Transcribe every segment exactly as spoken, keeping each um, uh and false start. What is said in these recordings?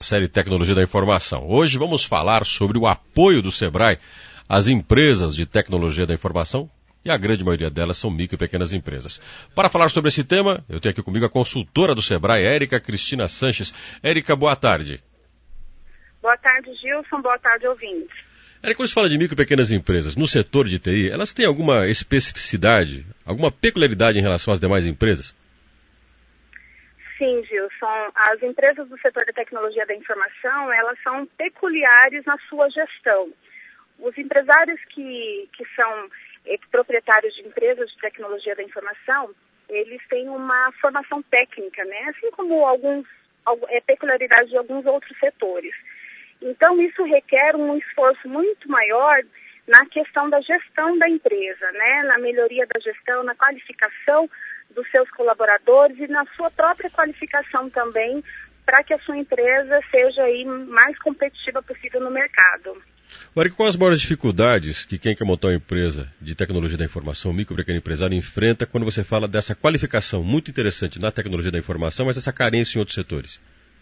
Série Tecnologia da Informação. Hoje vamos falar sobre o apoio do Sebrae às empresas de tecnologia da informação, e a grande maioria delas são micro e pequenas empresas. Para falar sobre esse tema, eu tenho aqui comigo a consultora do Sebrae, Érica Cristina Sanches. Érica, boa tarde. Boa tarde, Gilson. Boa tarde, ouvintes. Érica, quando se fala de micro e pequenas empresas, no setor de T I, elas têm alguma especificidade, alguma peculiaridade em relação às demais empresas? Sim, Gilson. As empresas do setor da tecnologia da informação, elas são peculiares na sua gestão. Os empresários que, que são eh, proprietários de empresas de tecnologia da informação, eles têm uma formação técnica, né? Assim como alguns, é peculiaridade de alguns outros setores. Então, isso requer um esforço muito maior na questão da gestão da empresa, né? Na melhoria da gestão, na qualificação dos seus colaboradores e na sua própria qualificação também, para que a sua empresa seja aí mais competitiva possível no mercado. Érica, quais as maiores dificuldades que quem quer montar uma empresa de tecnologia da informação, micro e pequeno empresário, enfrenta quando você fala dessa qualificação muito interessante na tecnologia da informação, mas essa carência em outros setores?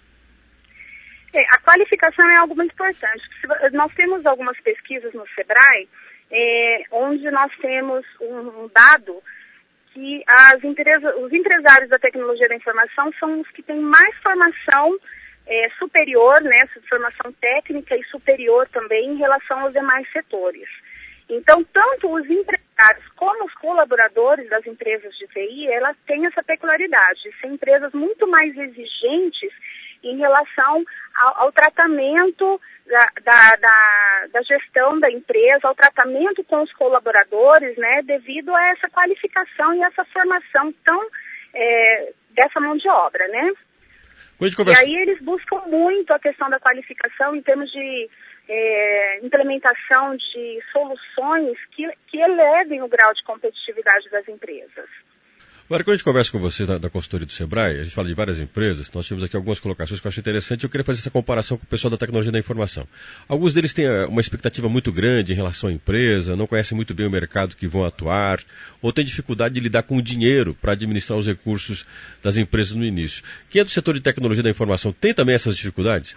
É, a qualificação é algo muito importante. Nós temos algumas pesquisas no Sebrae, é, onde nós temos um, um dado que as empresas, os empresários da tecnologia da informação são os que têm mais formação é, superior, né, formação técnica e superior também em relação aos demais setores. Então, tanto os empresários como os colaboradores das empresas de T I, elas têm essa peculiaridade, são empresas muito mais exigentes em relação ao, ao tratamento da, da, da, da gestão da empresa, ao tratamento com os colaboradores, né, devido a essa qualificação e essa formação tão, é, dessa mão de obra, né? E aí eles buscam muito a questão da qualificação em termos de é, implementação de soluções que, que elevem o grau de competitividade das empresas. Agora, quando a gente conversa com você da, da consultoria do Sebrae, a gente fala de várias empresas, nós temos aqui algumas colocações que eu acho interessante e eu queria fazer essa comparação com o pessoal da tecnologia da informação. Alguns deles têm uma expectativa muito grande em relação à empresa, não conhecem muito bem o mercado que vão atuar, ou têm dificuldade de lidar com o dinheiro para administrar os recursos das empresas no início. Quem é do setor de tecnologia da informação tem também essas dificuldades?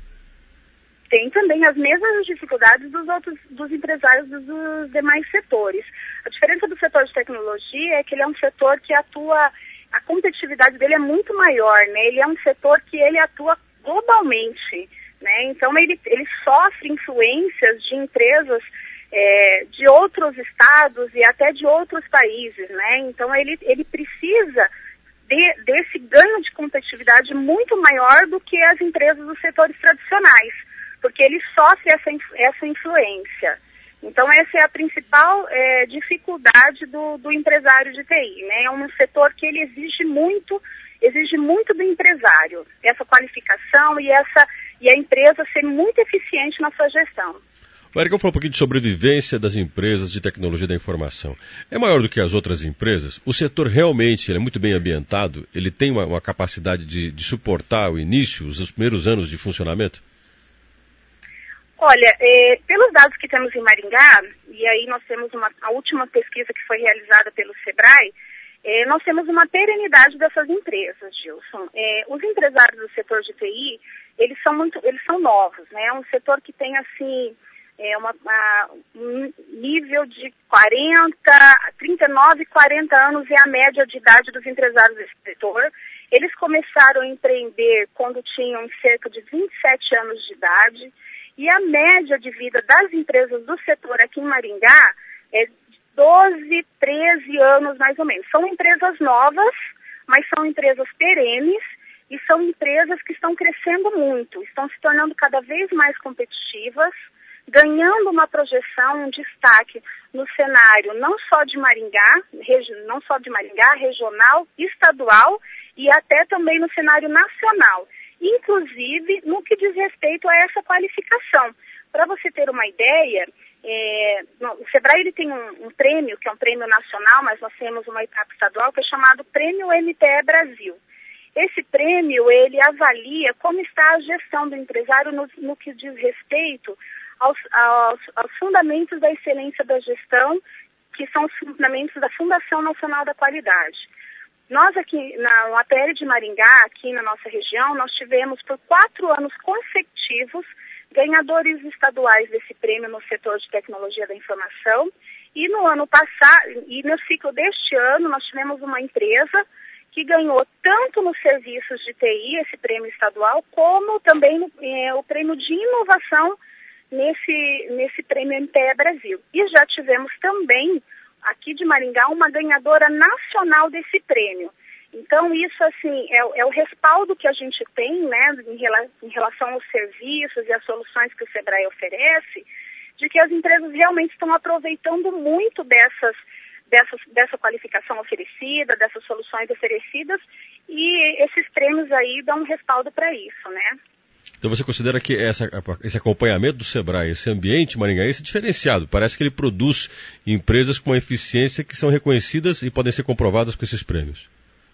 Tem também as mesmas dificuldades dos outros, dos empresários dos, dos demais setores. A diferença do setor de tecnologia é que ele é um setor que atua, a competitividade dele é muito maior, né? Ele é um setor que ele atua globalmente, né? Então ele, ele sofre influências de empresas é, de outros estados e até de outros países, né? Então ele, ele precisa de, desse ganho de competitividade muito maior do que as empresas dos setores tradicionais, porque ele sofre essa, essa influência. Então, essa é a principal é, dificuldade do, do empresário de T I, né? É um setor que ele exige muito, exige muito do empresário, essa qualificação e, essa, e a empresa ser muito eficiente na sua gestão. O Érica falou um pouquinho de sobrevivência das empresas de tecnologia da informação. É maior do que as outras empresas? O setor realmente ele é muito bem ambientado? Ele tem uma, uma capacidade de, de suportar o início, os primeiros anos de funcionamento? Olha, é, pelos dados que temos em Maringá, e aí nós temos uma, a última pesquisa que foi realizada pelo Sebrae, é, nós temos uma perenidade dessas empresas, Gilson. É, os empresários do setor de T I, eles são muito, eles são novos, né? É um setor que tem, assim, é, uma, uma, um nível de quarenta, trinta e nove, quarenta anos é a média de idade dos empresários desse setor. Eles começaram a empreender quando tinham cerca de vinte e sete anos de idade. E a média de vida das empresas do setor aqui em Maringá é doze, treze anos mais ou menos. São empresas novas, mas são empresas perenes e são empresas que estão crescendo muito, estão se tornando cada vez mais competitivas, ganhando uma projeção, um destaque no cenário não só de Maringá, não só de Maringá, regional, estadual e até também no cenário nacional. Inclusive no que diz respeito a essa qualificação. Para você ter uma ideia, é, o Sebrae ele tem um, um prêmio, que é um prêmio nacional, mas nós temos uma etapa estadual, que é chamado Prêmio M T E Brasil. Esse prêmio, ele avalia como está a gestão do empresário no, no que diz respeito aos, aos, aos fundamentos da excelência da gestão, que são os fundamentos da Fundação Nacional da Qualidade. Nós aqui na no A P L de Maringá, aqui na nossa região, nós tivemos por quatro anos consecutivos ganhadores estaduais desse prêmio no setor de tecnologia da informação. E no ano passado, e no ciclo deste ano, nós tivemos uma empresa que ganhou tanto nos serviços de T I, esse prêmio estadual, como também é, o prêmio de inovação nesse, nesse prêmio M T E Brasil. E já tivemos também, aqui de Maringá, uma ganhadora nacional desse prêmio. Então, isso, assim, é, é o respaldo que a gente tem, né, em, rela, em relação aos serviços e às soluções que o Sebrae oferece, de que as empresas realmente estão aproveitando muito dessas, dessas, dessa qualificação oferecida, dessas soluções oferecidas, e esses prêmios aí dão um respaldo para isso, né? Então você considera que essa, esse acompanhamento do Sebrae, esse ambiente maringaense é diferenciado? Parece que ele produz empresas com uma eficiência que são reconhecidas e podem ser comprovadas com esses prêmios.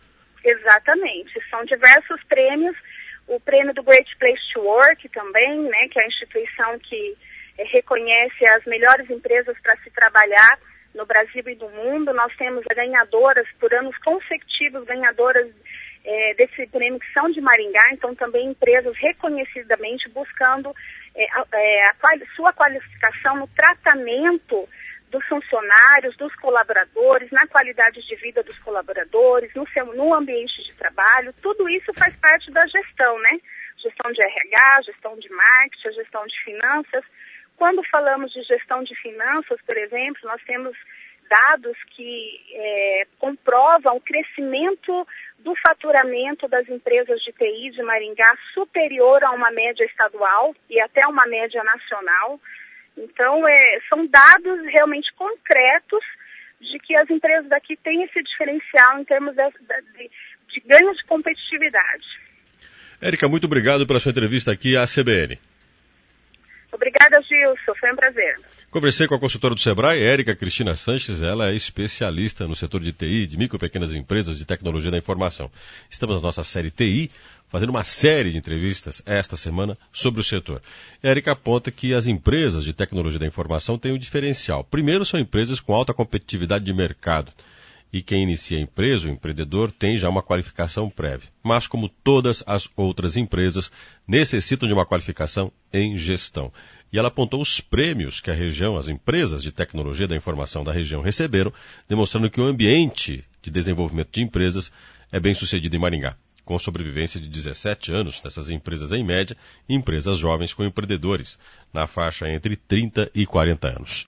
Exatamente. São diversos prêmios. O prêmio do Great Place to Work também, né, que é a instituição que é, reconhece as melhores empresas para se trabalhar no Brasil e no mundo. Nós temos ganhadoras, por anos consecutivos, ganhadoras é, desse prêmio que são de Maringá, então também empresas reconhecidamente buscando é, é, a quali- sua qualificação no tratamento dos funcionários, dos colaboradores, na qualidade de vida dos colaboradores, no, seu, no ambiente de trabalho. Tudo isso faz parte da gestão, né? Gestão de R H, gestão de marketing, gestão de finanças. Quando falamos de gestão de finanças, por exemplo, nós temos dados que é, comprovam o crescimento do faturamento das empresas de T I de Maringá superior a uma média estadual e até uma média nacional. Então, é, são dados realmente concretos de que as empresas daqui têm esse diferencial em termos de, de, de ganho de competitividade. Érica, muito obrigado pela sua entrevista aqui à C B N. Obrigada, Gilson. Foi um prazer. Conversei com a consultora do Sebrae, Érica Cristina Sanches. Ela é especialista no setor de T I, de micro e pequenas empresas de tecnologia da informação. Estamos na nossa série T I, fazendo uma série de entrevistas esta semana sobre o setor. Érica aponta que as empresas de tecnologia da informação têm um diferencial. Primeiro, são empresas com alta competitividade de mercado. E quem inicia a empresa, o empreendedor, tem já uma qualificação prévia. Mas, como todas as outras empresas, necessitam de uma qualificação em gestão. E ela apontou os prêmios que a região, as empresas de tecnologia da informação da região receberam, demonstrando que o ambiente de desenvolvimento de empresas é bem sucedido em Maringá, com sobrevivência de dezessete anos dessas empresas em média, e empresas jovens com empreendedores, na faixa entre trinta e quarenta anos.